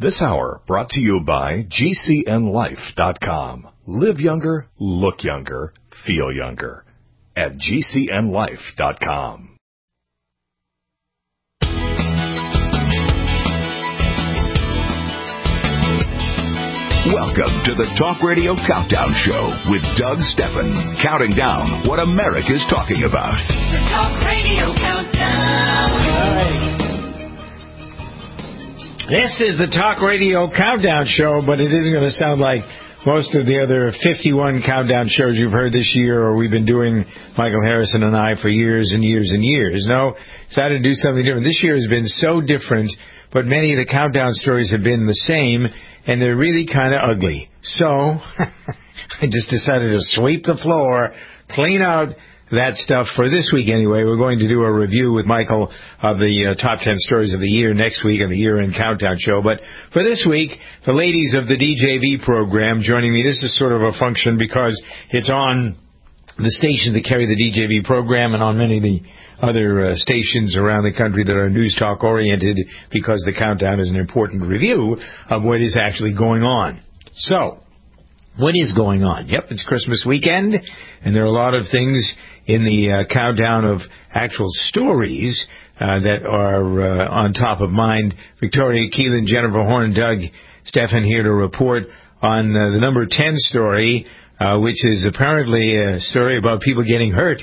This hour brought to you by GCNLife.com. Live younger, look younger, feel younger. At GCNLife.com. Welcome to the Talk Radio Countdown Show with Doug Steffen, counting down what America's talking about. The Talk Radio Countdown. All right. This is the Talk Radio Countdown Show, but it isn't going to sound like most of the other 51 countdown shows you've heard this year, or we've been doing, Michael Harrison and I, for years and years and years. No, decided to do something different. This year has been so different, but many of the countdown stories have been the same, and they're really kind of ugly. So, I just decided to sweep the floor, clean out that stuff for this week anyway. We're going to do a review with Michael of the top 10 stories of the year next week on the year-end countdown show. But for this week, the ladies of the DJV program joining me. This is sort of a function because it's on the stations that carry the DJV program and on many of the other stations around the country that are news talk oriented, because the countdown is an important review of what is actually going on. So, what is going on? Yep, it's Christmas weekend, and there are a lot of things in the countdown of actual stories that are on top of mind. Victoria Keelan, Jennifer Horn, Doug Steffen here to report on the number 10 story, which is apparently a story about people getting hurt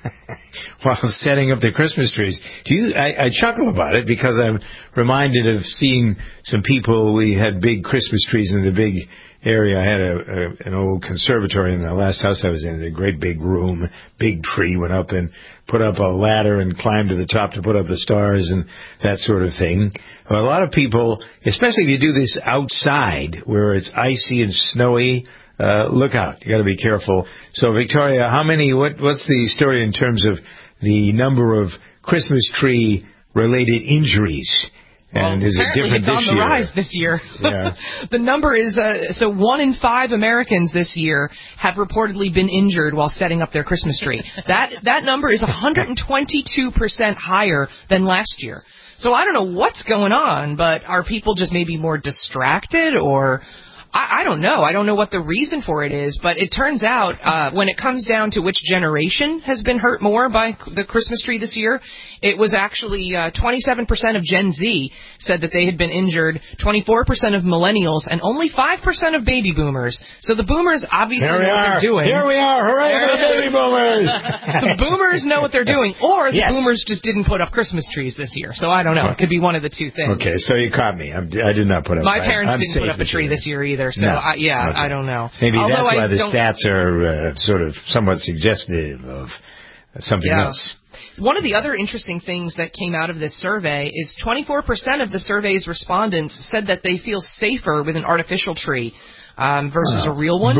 while setting up their Christmas trees. I chuckle about it because I'm reminded of seeing some people. We had big Christmas trees in the big area. I had an old conservatory in the last house I was in. A great big room, big tree. Went up and put up a ladder and climbed to the top to put up the stars and that sort of thing. Well, a lot of people, especially if you do this outside where it's icy and snowy, look out. You got to be careful. So, Victoria, what's the story in terms of the number of Christmas tree related injuries? And is it different it's on this the year? rise this year. Yeah. The number is, 1 in 5 Americans this year have reportedly been injured while setting up their Christmas tree. That number is 122% higher than last year. So I don't know what's going on, but are people just maybe more distracted, or I don't know. I don't know what the reason for it is, but it turns out when it comes down to which generation has been hurt more by the Christmas tree this year, it was actually 27% of Gen Z said that they had been injured, 24% of millennials, and only 5% of baby boomers. So the boomers obviously know what they're doing. Here we are. Hooray for the baby boomers. The boomers know what they're doing, or the boomers just didn't put up Christmas trees this year. So I don't know. It could be one of the two things. Okay, so you caught me. I did not put up. My parents didn't put up a tree this year either. So, no. I don't know. Maybe that's why the stats are sort of somewhat suggestive of something else. One of the other interesting things that came out of this survey is 24% of the survey's respondents said that they feel safer with an artificial tree versus a real one.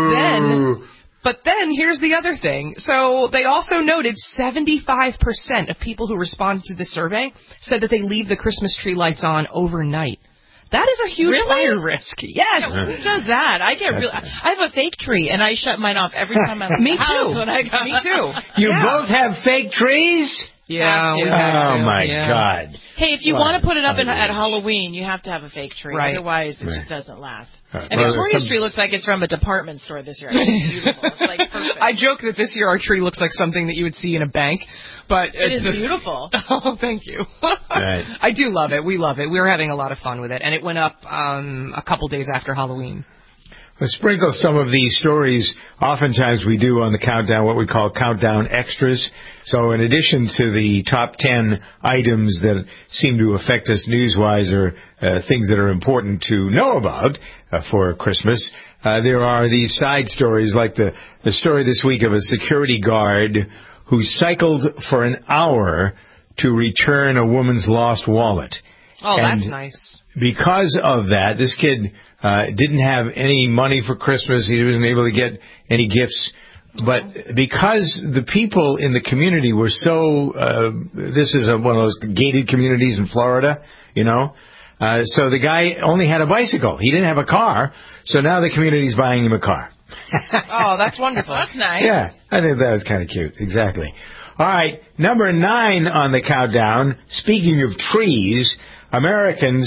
But then here's the other thing. So they also noted 75% of people who responded to the survey said that they leave the Christmas tree lights on overnight. That is a huge fire risk. Yes. Yeah, who does that? I have a fake tree, and I shut mine off every time I'm Me the house too. when I go. Me too. You both have fake trees? Yeah. Oh, my God. Hey, if you want to put it up at Halloween, you have to have a fake tree. Right. Otherwise, it just doesn't last. Right. And Victoria's tree looks like it's from a department store this year. It's beautiful. It's like perfect. I joke that this year our tree looks like something that you would see in a bank, but it is beautiful. Oh, thank you. Right. I do love it. We love it. We were having a lot of fun with it, and it went up a couple days after Halloween. We'll sprinkle some of these stories. Oftentimes we do on the countdown what we call countdown extras. So in addition to the top 10 items that seem to affect us news-wise or things that are important to know about for Christmas, there are these side stories like the story this week of a security guard who cycled for an hour to return a woman's lost wallet. Oh, that's nice. Because of that, this kid didn't have any money for Christmas. He wasn't able to get any gifts. But because the people in the community were so, this is one of those gated communities in Florida, you know. So the guy only had a bicycle. He didn't have a car. So now the community's buying him a car. Oh, that's wonderful. That's nice. Yeah, I think that was kind of cute. Exactly. All right, number 9 on the countdown. Speaking of trees, Americans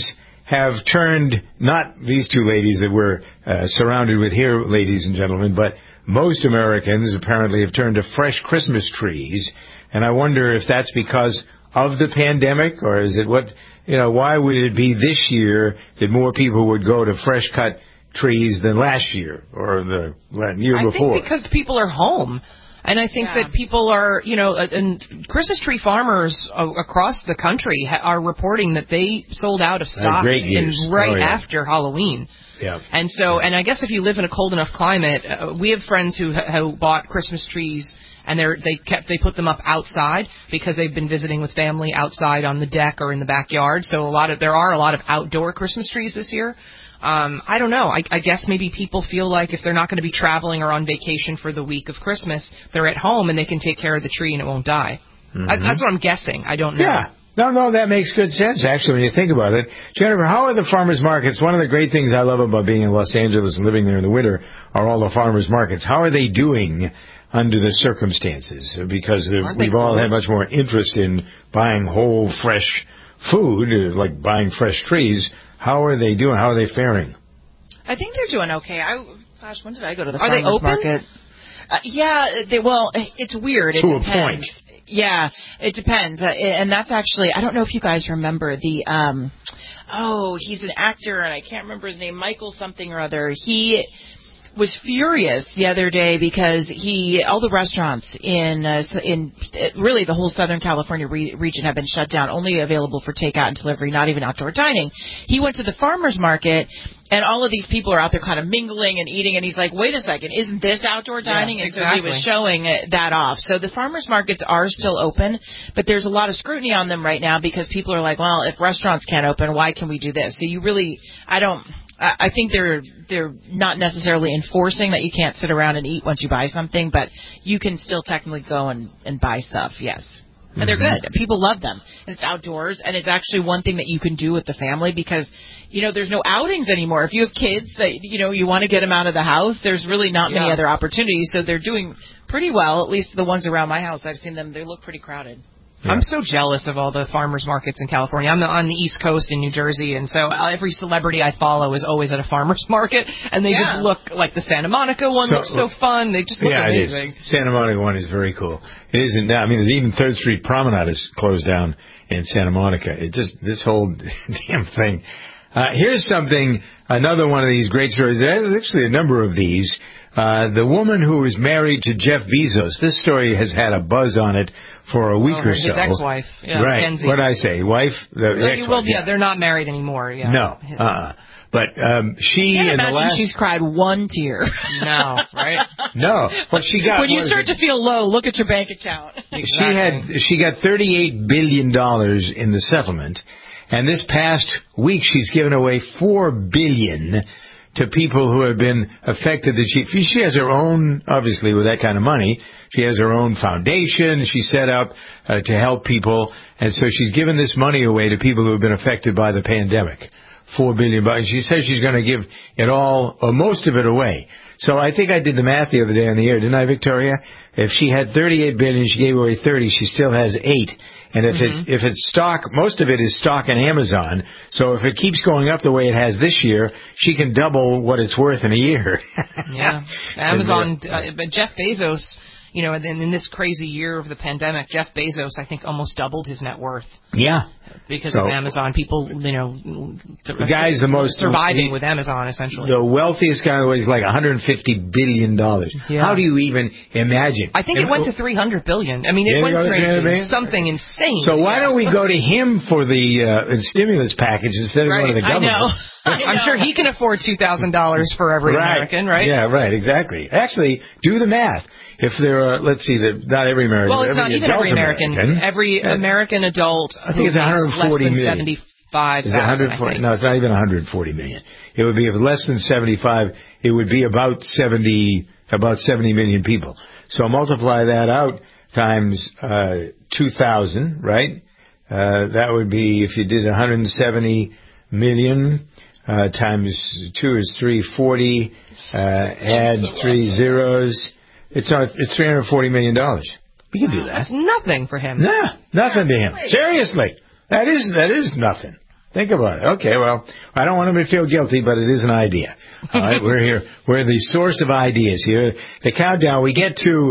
have turned, not these two ladies that we're surrounded with here, ladies and gentlemen, but most Americans apparently have turned to fresh Christmas trees. And I wonder if that's because of the pandemic, or is it why would it be this year that more people would go to fresh cut trees than last year or the year before? I think because people are home. And I think that people are, and Christmas tree farmers across the country are reporting that they sold out of stock after Halloween. Yeah. And so, and I guess if you live in a cold enough climate, we have friends who bought Christmas trees and they put them up outside because they've been visiting with family outside on the deck or in the backyard. So there are a lot of outdoor Christmas trees this year. I don't know. I guess maybe people feel like if they're not going to be traveling or on vacation for the week of Christmas, they're at home and they can take care of the tree and it won't die. Mm-hmm. That's what I'm guessing. I don't know. Yeah. No, that makes good sense, actually, when you think about it. Jennifer, how are the farmers markets? One of the great things I love about being in Los Angeles and living there in the winter are all the farmers markets. How are they doing under the circumstances? Because we've all had much more interest in buying whole, fresh food, like buying fresh trees. How are they doing? How are they faring? I think they're doing okay. When did I go to the farmers market? It's weird. To a point. Yeah, it depends. And that's actually, I don't know if you guys remember he's an actor, and I can't remember his name, Michael something or other. He was furious the other day because all the restaurants in really the whole Southern California region have been shut down, only available for takeout and delivery, not even outdoor dining. He went to the farmers market, and all of these people are out there kind of mingling and eating, and he's like, wait a second, isn't this outdoor dining? Yeah, exactly. And so he was showing that off. So the farmers markets are still open, but there's a lot of scrutiny on them right now because people are like, well, if restaurants can't open, why can we do this? So I think they're not necessarily enforcing that you can't sit around and eat once you buy something, but you can still technically go and buy stuff, yes. And they're good. People love them. And it's outdoors, and it's actually one thing that you can do with the family because, there's no outings anymore. If you have kids that, you want to get them out of the house, there's really not many other opportunities. So they're doing pretty well, at least the ones around my house. I've seen them. They look pretty crowded. Yeah. I'm so jealous of all the farmers markets in California. I'm on the East Coast in New Jersey, and so every celebrity I follow is always at a farmers market, and they just look like the Santa Monica one looks so fun. They just look amazing. It is. Santa Monica one is very cool. It isn't now. I mean, even 3rd Street Promenade is closed down in Santa Monica. This whole damn thing. Here's something, another one of these great stories. There's actually a number of these. The woman who is married to Jeff Bezos, this story has had a buzz on it for a week or so. His ex-wife. Yeah, right. Kenzie. What did I say? Wife? They're not married anymore. Yeah. No. But she can't imagine she's cried one tear. No, right? No. What she got when you start to feel low, look at your bank account. Exactly. She got $38 billion in the settlement, and this past week she's given away $4 billion to people who have been affected. She has her own, obviously, with that kind of money. She has her own foundation she set up to help people, and so she's given this money away to people who have been affected by the pandemic. $4 billion. She says she's going to give it all, or most of it, away. So I think I did the math the other day on the air, didn't I, Victoria? If she had $38 billion, she gave away 30. She still has 8. And if it's stock, most of it is stock in Amazon. So if it keeps going up the way it has this year, she can double what it's worth in a year. Yeah, Amazon. But Jeff Bezos, in this crazy year of the pandemic, Jeff Bezos, I think, almost doubled his net worth. Yeah. Because of Amazon, people, the guy's the most surviving with Amazon, essentially. The wealthiest guy in the world is like $150 billion. Yeah. How do you even imagine? I think it went to $300 billion. I mean, it went to something insane. So why don't we go to him for the stimulus package instead of going to the government? I know. I'm sure he can afford $2,000 for every American, right? Yeah, right, exactly. Actually, do the math. If there are, let's see, not every American. Well, it's not even every American. Every American adult. I think it's 140 million. 75,000. Is it 140? No, it's not even 140 million. It would be, if less than 75, it would be about 70 million people. So multiply that out times 2,000, right? That would be, if you did 170 million times 2 is 340. Add 3 zeros. It's $340 million. We can do that. That's nothing for him. Nah, nothing to him. Seriously. That is nothing. Think about it. Okay, well, I don't want him to feel guilty, but it is an idea. All right, we're here. We're the source of ideas here. The countdown, we get to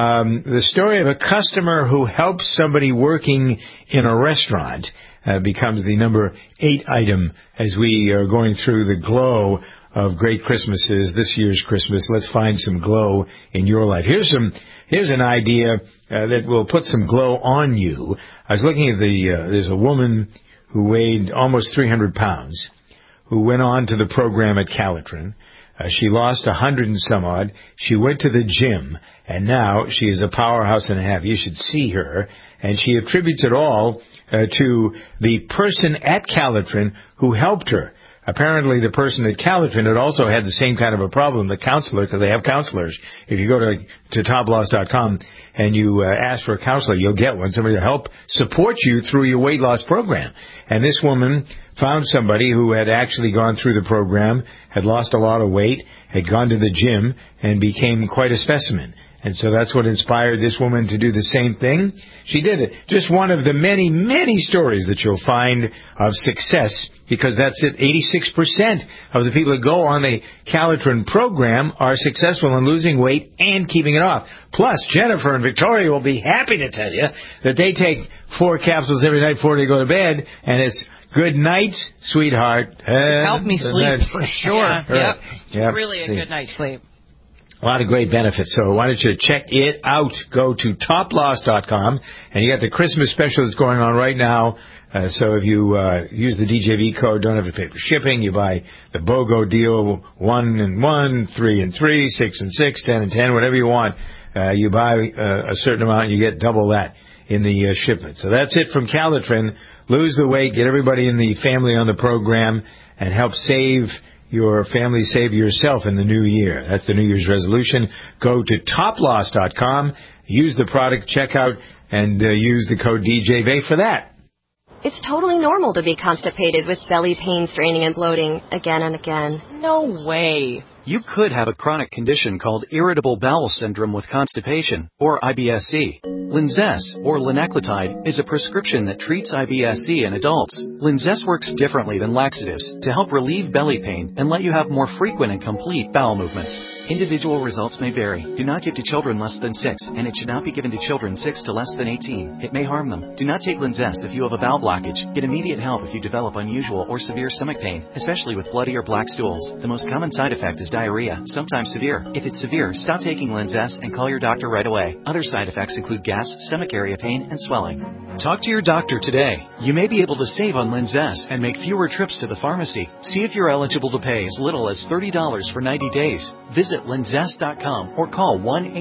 the story of a customer who helps somebody working in a restaurant. Becomes the number 8 item as we are going through the glow of great Christmases, this year's Christmas. Let's find some glow in your life. Here's an idea that will put some glow on you. I was looking at there's a woman who weighed almost 300 pounds who went on to the program at Calitrin. She lost 100 and some odd. She went to the gym, and now she is a powerhouse and a half. You should see her. And she attributes it all to the person at Calitrin who helped her. Apparently, the person at Calitrin had also had the same kind of a problem, the counselor, because they have counselors. If you go to toploss.com and you ask for a counselor, you'll get one, somebody to help support you through your weight loss program. And this woman found somebody who had actually gone through the program, had lost a lot of weight, had gone to the gym, and became quite a specimen. And so that's what inspired this woman to do the same thing. She did it. Just one of the many, many stories that you'll find of success, because that's it. 86% of the people that go on the Calitrin program are successful in losing weight and keeping it off. Plus, Jennifer and Victoria will be happy to tell you that they take 4 capsules every night before they go to bed, and it's good night, sweetheart. Help me sleep for sure. Yeah, Yep. Really a good night's sleep. A lot of great benefits. So why don't you check it out? Go to toploss.com, and you got the Christmas special that's going on right now. So if you use the DJV code, don't have to pay for shipping. You buy the BOGO deal, 1 and 1, 3 and 3, 6 and 6, 10 and 10, whatever you want. You buy a certain amount, and you get double that in the shipment. So that's it from Calitrin. Lose the weight, get everybody in the family on the program, and help save your family, save yourself in the new year. That's the New Year's resolution. Go to toploss.com, use the product checkout, and use the code DJV for that. It's totally normal to be constipated with belly pain, straining, and bloating again and again. No way. You could have a chronic condition called irritable bowel syndrome with constipation, or IBS-C. Linzess, or linaclotide, is a prescription that treats IBS-C in adults. Linzess works differently than laxatives to help relieve belly pain and let you have more frequent and complete bowel movements. Individual results may vary. Do not give to children less than 6, and it should not be given to children 6 to less than 18. It may harm them. Do not take Linzess if you have a bowel blockage. Get immediate help if you develop unusual or severe stomach pain, especially with bloody or black stools. The most common side effect is diarrhea, sometimes severe. If it's severe, stop taking Linzess and call your doctor right away. Other side effects include gas, stomach area pain, and swelling. Talk to your doctor today. You may be able to save on Linzess and make fewer trips to the pharmacy. See if you're eligible to pay as little as $30 for 90 days. Visit Linzess.com or call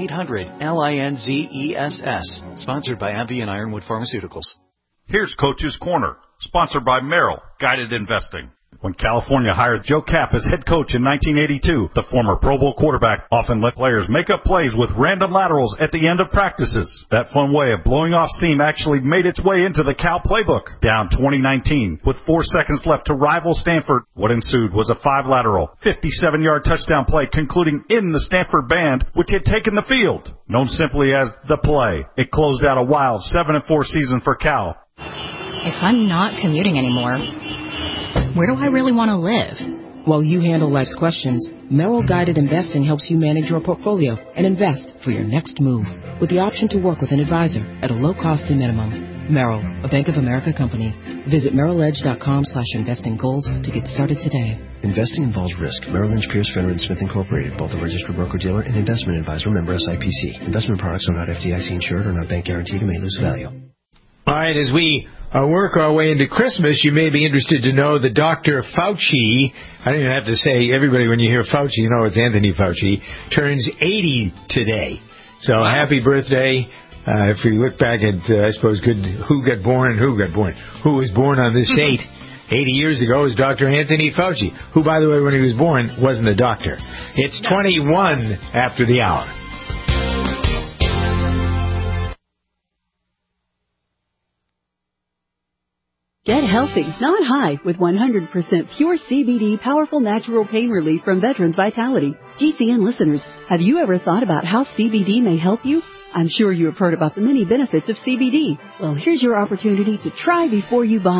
1-800-LINZESS. Sponsored by AbbVie and Ironwood Pharmaceuticals. Here's Coach's Corner, sponsored by Merrill, Guided Investing. When California hired Joe Kapp as head coach in 1982, the former Pro Bowl quarterback often let players make up plays with random laterals at the end of practices. That fun way of blowing off steam actually made its way into the Cal playbook. Down 2019, with 4 seconds left to rival Stanford, what ensued was a 5-lateral, 57-yard touchdown play concluding in the Stanford band, which had taken the field. Known simply as the play, it closed out a wild 7-4 season for Cal. If I'm not commuting anymore, where do I really want to live? While you handle life's questions, Merrill Guided Investing helps you manage your portfolio and invest for your next move with the option to work with an advisor at a low cost and minimum. Merrill, a Bank of America company. Visit merrilledge.com/investing goals to get started today. Investing involves risk. Merrill Lynch, Pierce, Fenner & Smith Incorporated, both a registered broker-dealer and investment advisor, member SIPC. Investment products are not FDIC insured or not bank guaranteed and may lose value. All right, as we work our way into Christmas, you may be interested to know that Dr. Fauci, I don't even have to say everybody when you hear Fauci, you know it's Anthony Fauci, turns 80 today. So happy birthday. If you look back at, I suppose, who got born and who got born. Who was born on this date 80 years ago was Dr. Anthony Fauci, who, by the way, when he was born, wasn't a doctor. It's 21 after the hour. Get healthy, not high, with 100% pure CBD powerful natural pain relief from Veterans Vitality. GCN listeners, have you ever thought about how CBD may help you? I'm sure you have heard about the many benefits of CBD. Well, here's your opportunity to try before you buy.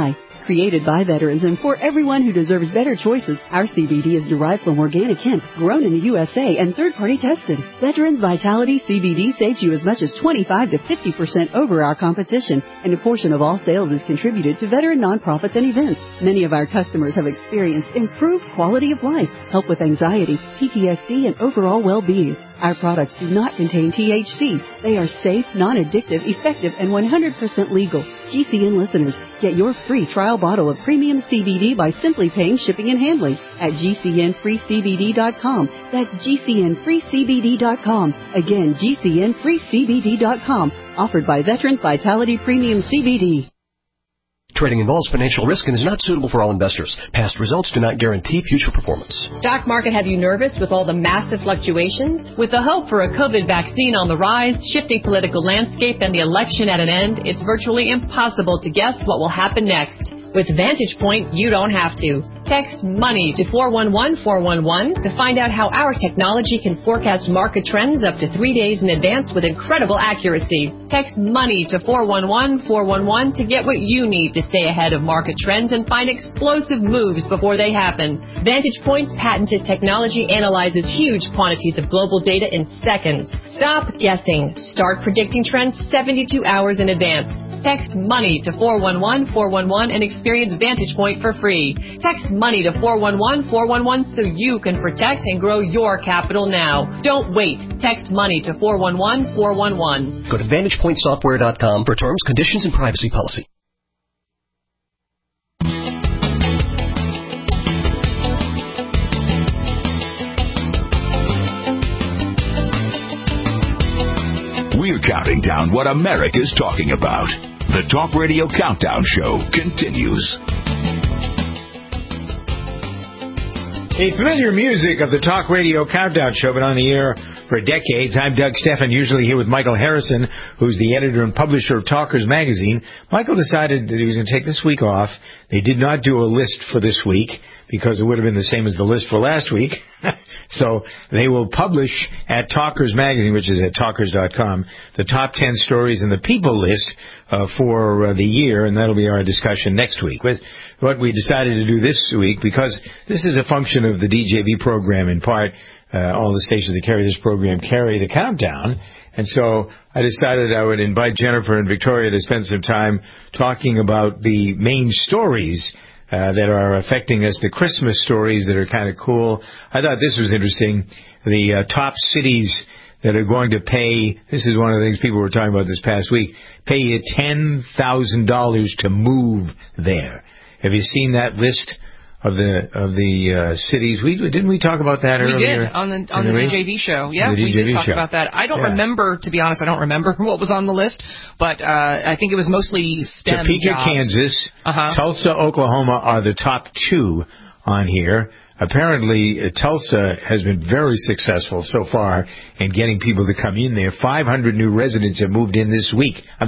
Created by veterans and for everyone who deserves better choices, our CBD is derived from organic hemp, grown in the USA and third-party tested. Veterans Vitality CBD saves you as much as 25 to 50% over our competition, and a portion of all sales is contributed to veteran nonprofits and events. Many of our customers have experienced improved quality of life, help with anxiety, PTSD, and overall well-being. Our products do not contain THC. They are safe, non-addictive, effective, and 100% legal. GCN listeners, get your free trial bottle of premium CBD by simply paying shipping and handling at GCNFreeCBD.com. That's GCNFreeCBD.com. Again, GCNFreeCBD.com. Offered by Veterans Vitality Premium CBD. Trading involves financial risk and is not suitable for all investors. Past results do not guarantee future performance. Stock market have you nervous with all the massive fluctuations? With the hope for a COVID vaccine on the rise, shifting political landscape, and the election at an end, it's virtually impossible to guess what will happen next. With Vantage Point, you don't have to. Text MONEY to 411-411 to find out how our technology can forecast market trends up to 3 days in advance with incredible accuracy. Text MONEY to 411-411 to get what you need to stay ahead of market trends and find explosive moves before they happen. Vantage Point's patented technology analyzes huge quantities of global data in seconds. Stop guessing. Start predicting trends 72 hours in advance. Text MONEY to 411-411 and experience Vantage Point for free. Text MONEY to 411-411 so you can protect and grow your capital now. Don't wait. Text MONEY to 411-411. Go to VantagePointSoftware.com for terms, conditions, and privacy policy. We're counting down what America's talking about. The Talk Radio Countdown Show continues. A familiar music of the Talk Radio Countdown Show, been on the air for decades. I'm Doug Stephan, usually here with Michael Harrison, who's the editor and publisher of Talkers Magazine. Michael decided that he was going to take this week off. They did not do a list for this week because it would have been the same as the list for last week. So they will publish at Talkers Magazine, which is at talkers.com, the top 10 stories in the People list for the year, and that'll be our discussion next week. What we decided to do this week, because this is a function of the DJV program in part, all the stations that carry this program carry the countdown, and so I decided I would invite Jennifer and Victoria to spend some time talking about the main stories that are affecting us, the Christmas stories that are kind of cool. I thought this was interesting. The top cities that are going to pay, this is one of the things people were talking about this past week, pay you $10,000 to move there. Have you seen that list of the cities? Didn't we talk about that earlier? We did on the DJV show. Yeah, we did talk about that. I don't remember, to be honest, I don't remember what was on the list, but I think it was mostly STEM Topeka, jobs. Kansas, Tulsa, Oklahoma are the top two on here. Apparently, Tulsa has been very successful so far in getting people to come in there. 500 new residents have moved in this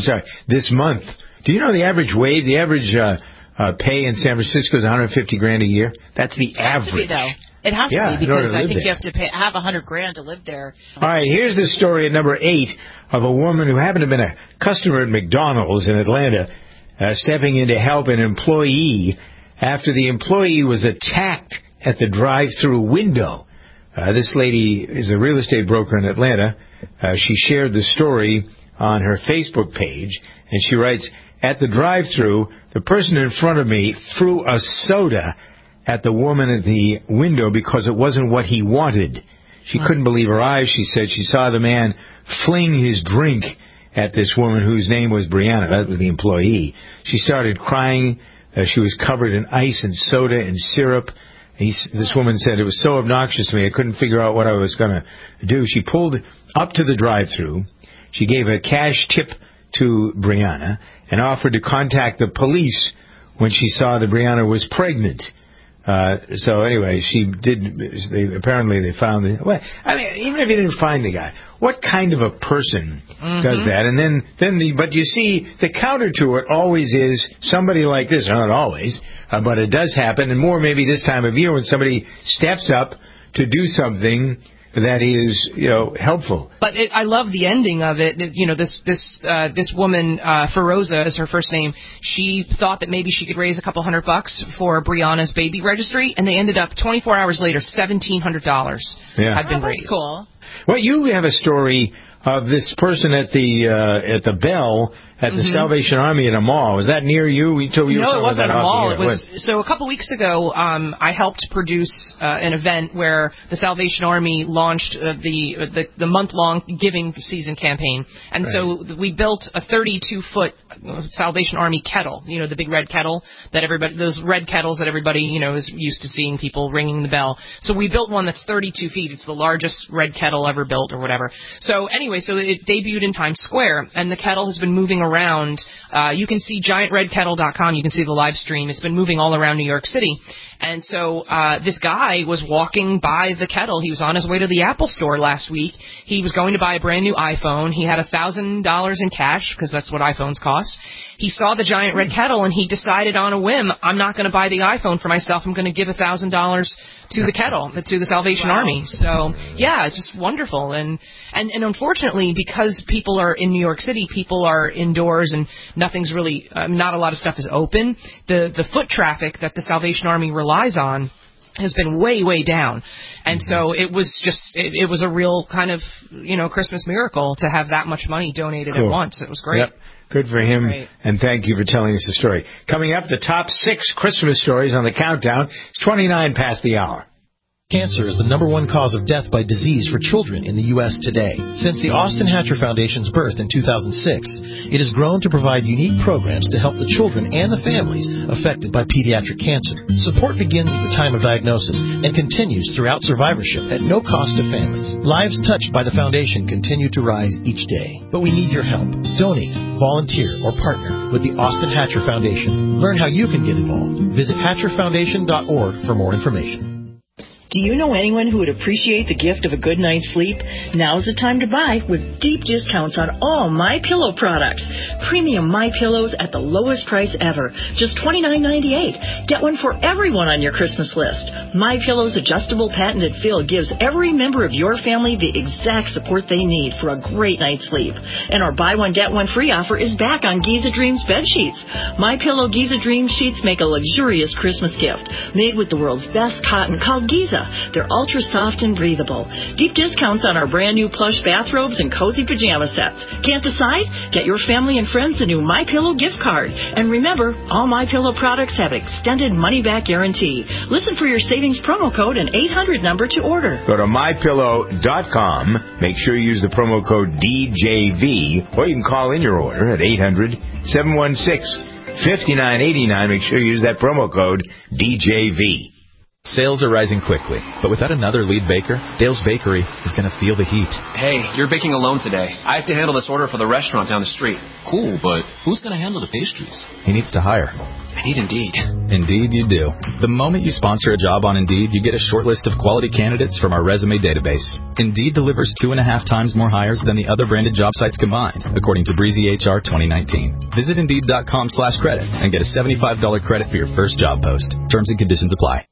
month. Do you know the average wage, the average pay in San Francisco is $150,000 a year? That's the average. It has to be because I think you have to have $100,000 to live there. All right, here's the story at number 8 of a woman who happened to have been a customer at McDonald's in Atlanta, stepping in to help an employee after the employee was attacked at the drive-through window. This lady is a real estate broker in Atlanta. She shared the story on her Facebook page, and she writes, "At the drive-through, the person in front of me threw a soda at the woman at the window because it wasn't what he wanted. She couldn't believe her eyes. She said she saw the man fling his drink at this woman whose name was Brianna." That was the employee. She started crying. She was covered in ice and soda and syrup. This woman said, "It was so obnoxious to me, I couldn't figure out what I was going to do." She pulled up to the drive-thru. She gave a cash tip to Brianna and offered to contact the police when she saw that Brianna was pregnant. So anyway, she did. Apparently, they found the. Well, I mean, even if you didn't find the guy, what kind of a person does that? And but you see, the counter to it always is somebody like this. Not always, but it does happen, and more maybe this time of year when somebody steps up to do something that is, helpful. But I love the ending of it. This woman, Feroza is her first name. She thought that maybe she could raise a couple $100 for Brianna's baby registry, and they ended up 24 hours later, $1,700 had been raised. That's cool. Well, you have a story of this person at the Bell at the Salvation Army at a mall. Was that near you? No, it wasn't a mall. It was so a couple weeks ago. I helped produce an event where the Salvation Army launched the month-long giving season campaign, and so we built a 32-foot Salvation Army kettle. The big red kettle those red kettles that everybody is used to seeing people ringing the bell. So we built one that's 32 feet. It's the largest red kettle ever built, or whatever. So anyway, so it debuted in Times Square, and the kettle has been moving around. You can see giantredkettle.com. You can see the live stream. It's been moving all around New York City. And so this guy was walking by the kettle. He was on his way to the Apple store last week. He was going to buy a brand new iPhone. He had $1,000 in cash, because that's what iPhones cost. He saw the giant red kettle, and he decided on a whim, I'm not going to buy the iPhone for myself. I'm going to give $1,000 to the kettle, to the Salvation Army. So, yeah, it's just wonderful. And unfortunately, because people are in New York City, people are indoors, and nothing's really, not a lot of stuff is open. The foot traffic that the Salvation Army relies on has been way, way down. And so it was just, it was a real kind of, Christmas miracle to have that much money donated at once. It was great. Yep. Good for him, and thank you for telling us the story. Coming up, the top 6 Christmas stories on the countdown. It's 29 past the hour. Cancer is the #1 cause of death by disease for children in the U.S. today. Since the Austin Hatcher Foundation's birth in 2006, it has grown to provide unique programs to help the children and the families affected by pediatric cancer. Support begins at the time of diagnosis and continues throughout survivorship at no cost to families. Lives touched by the foundation continue to rise each day. But we need your help. Donate, volunteer, or partner with the Austin Hatcher Foundation. Learn how you can get involved. Visit HatcherFoundation.org for more information. Do you know anyone who would appreciate the gift of a good night's sleep? Now's the time to buy with deep discounts on all MyPillow products. Premium MyPillows at the lowest price ever, just $29.98. Get one for everyone on your Christmas list. MyPillow's adjustable patented fill gives every member of your family the exact support they need for a great night's sleep. And our buy one get one free offer is back on Giza Dreams bed sheets. MyPillow Giza Dreams sheets make a luxurious Christmas gift made with the world's best cotton called Giza. They're ultra soft and breathable. Deep discounts on our brand new plush bathrobes and cozy pajama sets. Can't decide? Get your family and friends a new MyPillow gift card. And remember, all MyPillow products have extended money-back guarantee. Listen for your savings promo code and 800 number to order. Go to MyPillow.com. Make sure you use the promo code DJV, or you can call in your order at 800-716-5989. Make sure you use that promo code DJV. Sales are rising quickly, but without another lead baker, Dale's Bakery is going to feel the heat. Hey, you're baking alone today. I have to handle this order for the restaurant down the street. Cool, but who's going to handle the pastries? He needs to hire. I need Indeed. Indeed you do. The moment you sponsor a job on Indeed, you get a short list of quality candidates from our resume database. Indeed delivers 2.5 times more hires than the other branded job sites combined, according to Breezy HR 2019. Visit Indeed.com/credit and get a $75 credit for your first job post. Terms and conditions apply.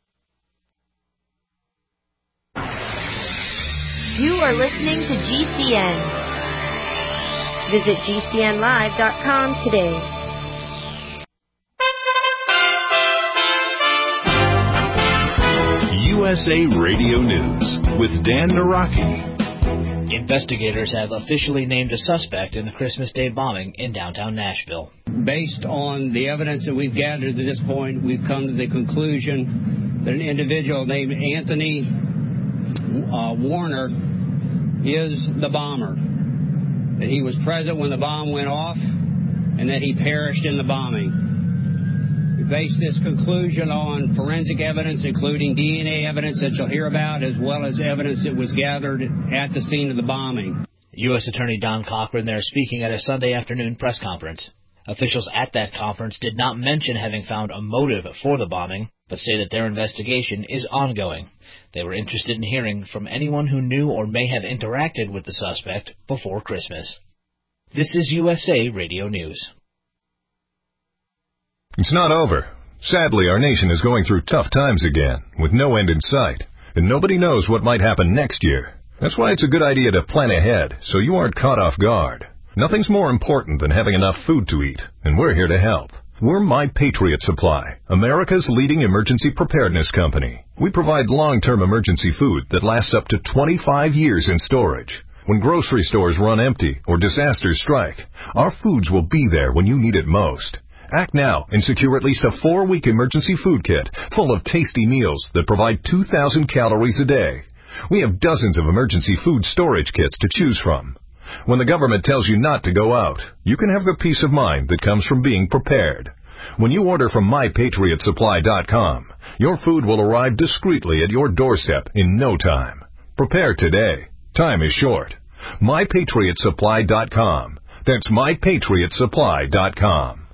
You are listening to GCN. Visit GCNlive.com today. USA Radio News with Dan Naraki. Investigators have officially named a suspect in the Christmas Day bombing in downtown Nashville. Based on the evidence that we've gathered to this point, we've come to the conclusion that an individual named Anthony Warner is the bomber, that he was present when the bomb went off, and that he perished in the bombing. We base this conclusion on forensic evidence, including DNA evidence that you'll hear about, as well as evidence that was gathered at the scene of the bombing. U.S. Attorney Don Cochran there speaking at a Sunday afternoon press conference. Officials at that conference did not mention having found a motive for the bombing, but say that their investigation is ongoing. They were interested in hearing from anyone who knew or may have interacted with the suspect before Christmas. This is USA Radio News. It's not over. Sadly, our nation is going through tough times again, with no end in sight. and nobody knows what might happen next year. That's why it's a good idea to plan ahead so you aren't caught off guard. Nothing's more important than having enough food to eat, and we're here to help. We're My Patriot Supply, America's leading emergency preparedness company. We provide long-term emergency food that lasts up to 25 years in storage. When grocery stores run empty or disasters strike, our foods will be there when you need it most. Act now and secure at least a 4-week emergency food kit full of tasty meals that provide 2,000 calories a day. We have dozens of emergency food storage kits to choose from. When the government tells you not to go out, you can have the peace of mind that comes from being prepared. When you order from MyPatriotSupply.com, your food will arrive discreetly at your doorstep in no time. Prepare today. Time is short. MyPatriotSupply.com. That's MyPatriotSupply.com.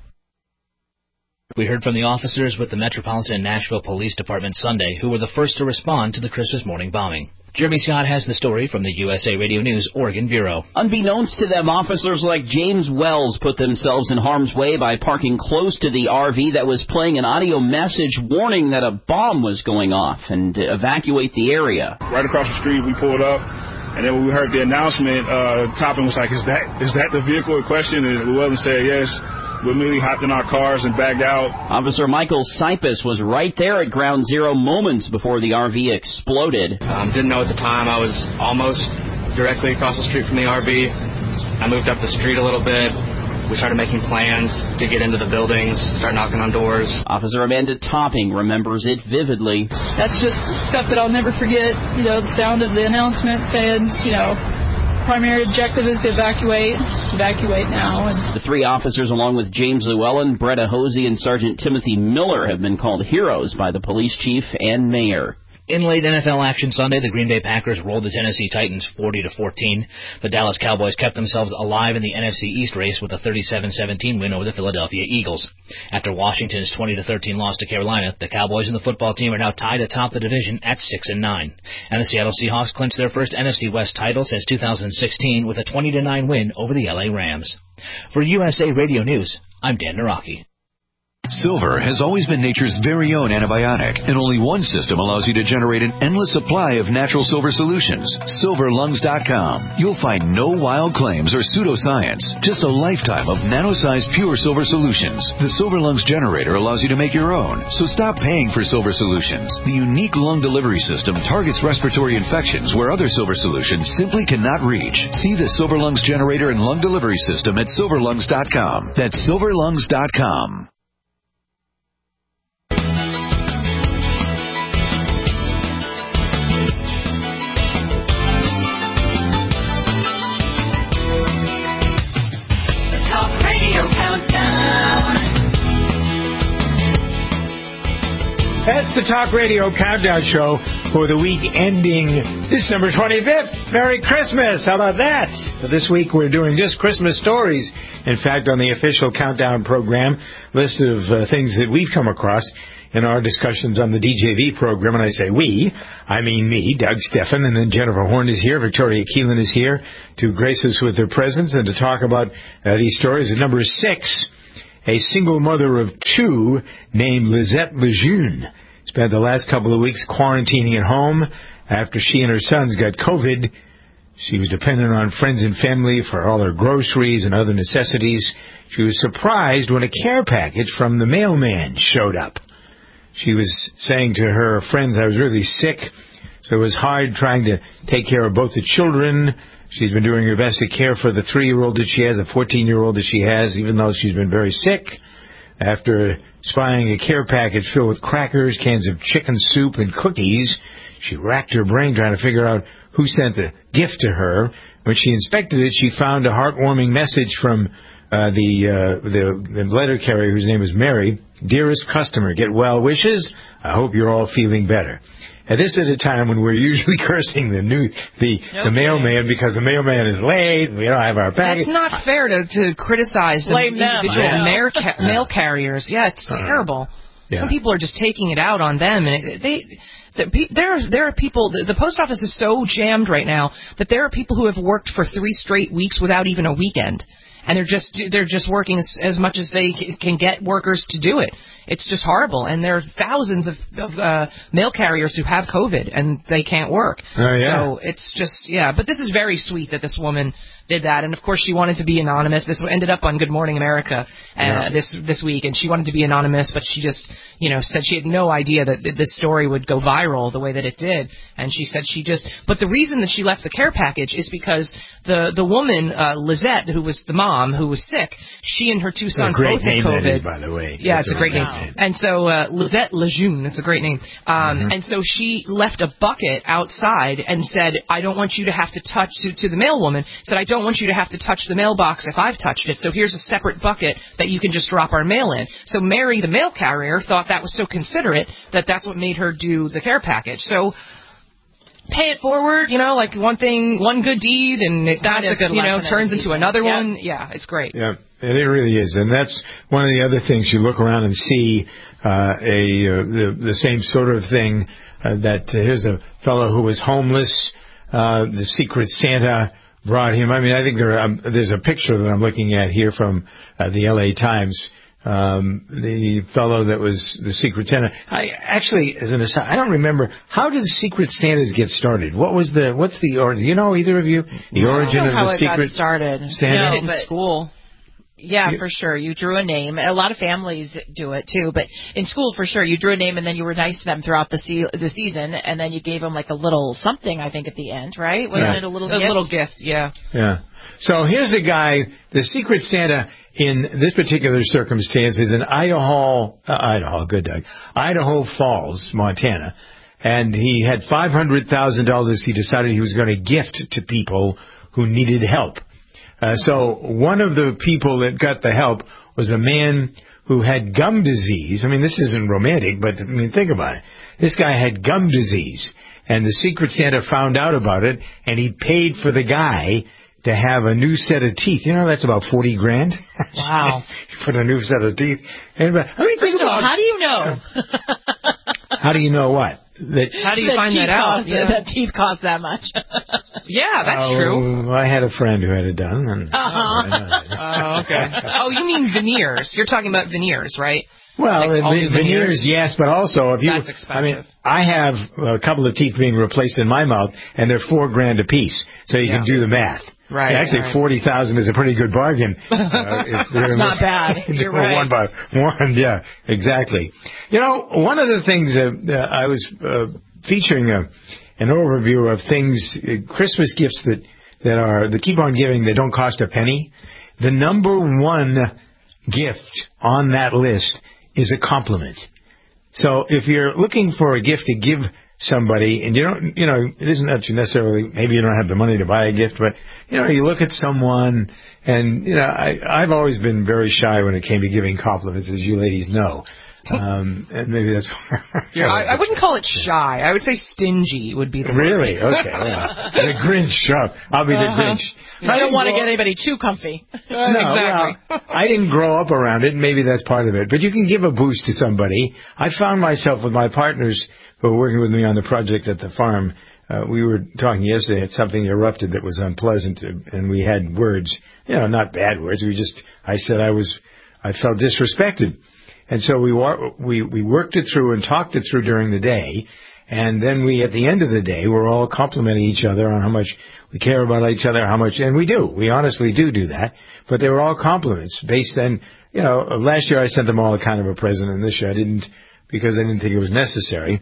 We heard from the officers with the Metropolitan Nashville Police Department Sunday who were the first to respond to the Christmas morning bombing. Jeremy Scott has the story from the USA Radio News Oregon Bureau. Unbeknownst to them, officers like James Wells put themselves in harm's way by parking close to the RV that was playing an audio message warning that a bomb was going off and to evacuate the area. Right across the street, we pulled up. And then when we heard the announcement, Toppin was like, is that the vehicle in question? And Llewellyn said yes. We immediately hopped in our cars and bagged out. Officer Michael Sipus was right there at Ground Zero moments before the RV exploded. Didn't know at the time. I was almost directly across the street from the RV. I moved up the street a little bit. We started making plans to get into the buildings, start knocking on doors. Officer Amanda Topping remembers it vividly. That's just stuff that I'll never forget. You know, the sound of the announcement saying, primary objective is to evacuate now. The 3 officers, along with James Llewellyn, Bretta Hosey, and Sergeant Timothy Miller, have been called heroes by the police chief and mayor. In late NFL action Sunday, the Green Bay Packers rolled the Tennessee Titans 40-14. The Dallas Cowboys kept themselves alive in the NFC East race with a 37-17 win over the Philadelphia Eagles. After Washington's 20-13 loss to Carolina, the Cowboys and the football team are now tied atop the division at 6-9. And the Seattle Seahawks clinched their first NFC West title since 2016 with a 20-9 win over the LA Rams. For USA Radio News, I'm Dan Naraki. Silver has always been nature's very own antibiotic, and only one system allows you to generate an endless supply of natural silver solutions. SilverLungs.com. You'll find no wild claims or pseudoscience, just a lifetime of nano-sized pure silver solutions. The Silver Lungs generator allows you to make your own, so stop paying for silver solutions. The unique lung delivery system targets respiratory infections where other silver solutions simply cannot reach. See the Silver Lungs generator and lung delivery system at SilverLungs.com. That's SilverLungs.com. That's the Talk Radio Countdown Show for the week ending December 25th. Merry Christmas! How about that? This week we're doing just Christmas stories. In fact, on the official Countdown program, list of things that we've come across in our discussions on the DJV program. And I say we, I mean me, Doug Steffen, and then Jennifer Horn is here. Victoria Keelan is here to grace us with their presence and to talk about these stories. At number 6, a single mother of 2 named Lisette Lejeune spent the last couple of weeks quarantining at home after she and her sons got COVID. She was dependent on friends and family for all her groceries and other necessities. She was surprised when a care package from the mailman showed up. She was saying to her friends, I was really sick, so it was hard trying to take care of both the children. She's been doing her best to care for the 3-year-old that she has, the 14-year-old that she has, even though she's been very sick. After spying a care package filled with crackers, cans of chicken soup, and cookies, she racked her brain trying to figure out who sent the gift to her. When she inspected it, she found a heartwarming message from the letter carrier, whose name is Mary. Dearest customer, get well wishes. I hope you're all feeling better. And this at a time when we're usually cursing the mailman because the mailman is late. We don't have our package. That's not fair to criticize the individual mail carriers. Yeah, it's terrible. Yeah. Some people are just taking it out on them, and there are people. The post office is so jammed right now that there are people who have worked for 3 straight weeks without even a weekend. And they're just working as much as they can get workers to do it. it's just horrible. And there are thousands of mail carriers who have COVID and they can't work. Oh, yeah. So it's just, but this is very sweet that this woman did that. And of course she wanted to be anonymous. This ended up on Good Morning America this week, and she wanted to be anonymous, but she just, said she had no idea that this story would go viral the way that it did. And she said but the reason that she left the care package is because the woman, Lizette, who was the mom, who was sick, she and her two sons both had COVID. That is, by the way. Yeah, it's a great name. And so Lizette Lejeune, it's a great name. And so she left a bucket outside and said, I don't want you to have to touch, to the mailwoman, said, I don't want you to have to touch the mailbox if I've touched it, so here's a separate bucket that you can just drop our mail in. So Mary, the mail carrier, thought that was so considerate that that's what made her do the care package. So pay it forward, like one good deed, and it kind of, turns into another one. Yeah, it's great. Yeah, and it really is. And that's one of the other things. You look around and see the same sort of thing, that here's a fellow who was homeless. The Secret Santa brought him. I mean, I think there's a picture that I'm looking at here from the L.A. Times. The fellow that was the Secret Santa. Actually, as an aside, I don't remember, how did the Secret Santas get started? What's the origin? Either of you? The origin of the Secret Santa? In school. Yeah, for sure. You drew a name. A lot of families do it too, but in school, for sure, you drew a name and then you were nice to them throughout the season, and then you gave them like a little something, I think, at the end, right? Wasn't it a little gift? A little gift, yeah. Yeah. So here's a guy, the Secret Santa in this particular circumstance is in Idaho Falls, Montana, and he had $500,000 he decided he was going to gift to people who needed help. So one of the people that got the help was a man who had gum disease. I mean, this isn't romantic, but think about it. This guy had gum disease, and the Secret Santa found out about it, and he paid for the guy to have a new set of teeth. That's about $40,000. Wow. For a new set of teeth. How do you know? How do you know what? How do you find that out? That teeth cost that much. Yeah, that's true. I had a friend who had it done. And okay. Oh, you mean veneers. You're talking about veneers, right? Well, veneers, yes, but also if you... That's expensive. I have a couple of teeth being replaced in my mouth, and they're $4,000 a piece, so you can do the math. Right. Actually, $40,000 is a pretty good bargain. It's not bad. You're right. One by one, yeah, exactly. One of the things I was featuring an overview of things, Christmas gifts that keep on giving, that don't cost a penny. The number one gift on that list is a compliment. So if you're looking for a gift to give somebody, and it isn't that you necessarily, maybe you don't have the money to buy a gift, but, you look at someone, and, I've always been very shy when it came to giving compliments, as you ladies know. And maybe that's... I wouldn't call it shy. I would say stingy would be the word. Really? Okay. Yeah. The Grinch. I'll be the Grinch. I don't want to get anybody too comfy. No, exactly. Well, I didn't grow up around it, and maybe that's part of it. But you can give a boost to somebody. I found myself with my partners who were working with me on the project at the farm. We were talking yesterday, something erupted that was unpleasant, and we had words, not bad words. I said I felt disrespected. And so we worked it through and talked it through during the day, and then at the end of the day, we're all complimenting each other on how much we care about each other, and we honestly do that, but they were all compliments based on, last year I sent them all a kind of a present, and this year I didn't, because I didn't think it was necessary,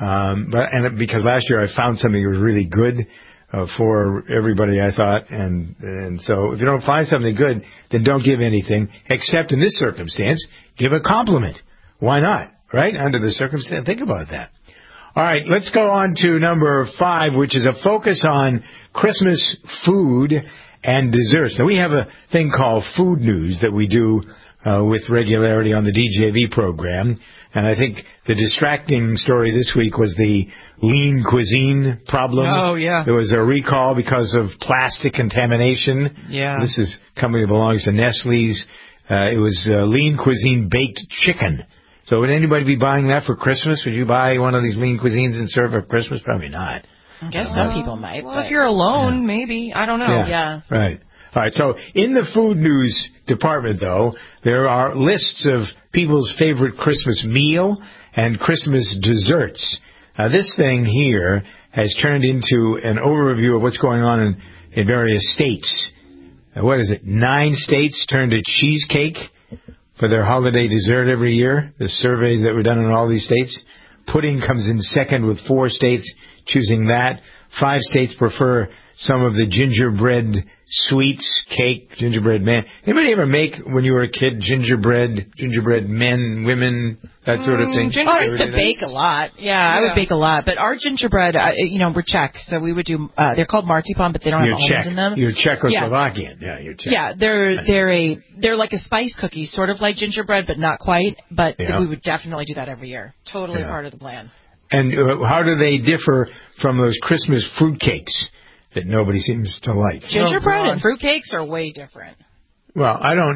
because last year I found something that was really good, for everybody, I thought, and so if you don't find something good, then don't give anything, except in this circumstance, give a compliment. Why not? Right? Under the circumstance, think about that. All right, let's go on to number 5, which is a focus on Christmas food and desserts. Now, we have a thing called Food News that we do with regularity on the DJV program. And I think the distracting story this week was the lean cuisine problem. Oh, yeah. There was a recall because of plastic contamination. Yeah. This is a company that belongs to Nestle's. It was lean cuisine baked chicken. So would anybody be buying that for Christmas? Would you buy one of these lean cuisines and serve it for Christmas? Probably not. I guess some people might. Well, if you're alone, maybe. I don't know. Yeah. Right. All right, so in the food news department, though, there are lists of people's favorite Christmas meal and Christmas desserts. This thing here has turned into an overview of what's going on in various states. What is it? 9 states turned to cheesecake for their holiday dessert every year. The surveys that were done in all these states. Pudding comes in second with 4 states choosing that. 5 states prefer some of the gingerbread sweets, cake, gingerbread man. Anybody ever make, when you were a kid, gingerbread men, women, that sort of thing? I used to bake a lot. Yeah, I would bake a lot. But our gingerbread, we're Czech, so we would do, they're called marzipan, but they don't have almonds in them. You're Czechoslovakian. Yeah, you're Czech. Yeah, they're like a spice cookie, sort of like gingerbread, but not quite. But we would definitely do that every year. Totally part of the plan. And how do they differ from those Christmas fruitcakes that nobody seems to like? Gingerbread and fruitcakes are way different. Well,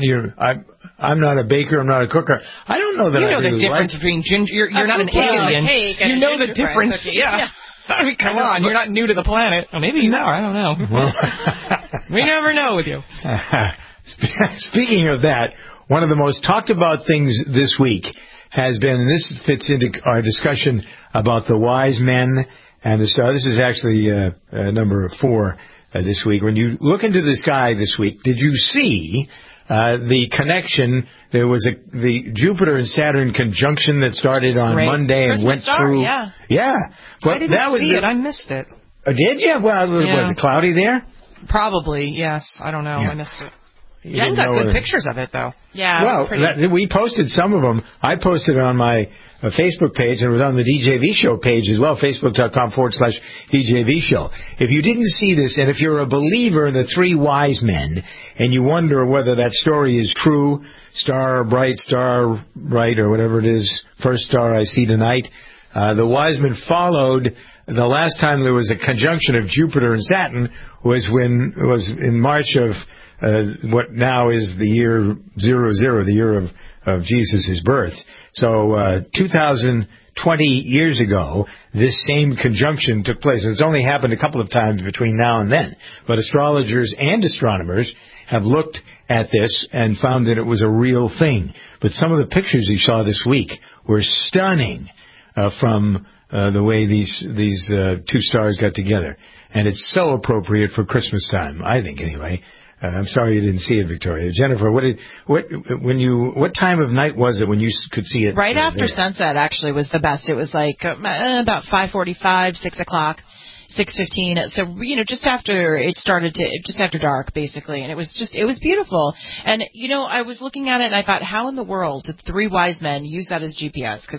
I'm not a baker. I'm not a cooker. I don't know that I really the difference between ginger. You're not an alien. You know the difference. Yeah. I mean, come on. You're not new to the planet. Well, maybe you are. I don't know. We never know with you. Speaking of that, one of the most talked about things this week has been, and this fits into our discussion about the wise men and the star. This is actually number 4 this week. When you look into the sky this week, did you see the connection? There was the Jupiter and Saturn conjunction that started on Monday and went through. Yeah. But I didn't see it. I missed it. Did you? Well, was it cloudy there? Probably, yes. I don't know. Yeah. I missed it. Jen got good pictures of it, though. Yeah, well, we posted some of them. I posted it on my Facebook page, and it was on the DJV Show page as well, facebook.com/DJV Show. If you didn't see this, and if you're a believer in the 3 wise men, and you wonder whether that story is true, star bright, or whatever it is, first star I see tonight, the wise men followed. The last time there was a conjunction of Jupiter and Saturn was in March of what now is the year 00, the year of Jesus' birth. So 2020 years ago, this same conjunction took place. It's only happened a couple of times between now and then. But astrologers and astronomers have looked at this and found that it was a real thing. But some of the pictures you saw this week were stunning from the way these 2 stars got together. And it's so appropriate for Christmas time, I think, anyway. I'm sorry you didn't see it, Victoria. Jennifer, what time of night was it when you could see it? Right after sunset, actually, was the best. It was like about 5:45, 6 o'clock, 6:15. So, just after it started just after dark, basically. And it was beautiful. And, I was looking at it and I thought, how in the world did 3 wise men use that as GPS? Because,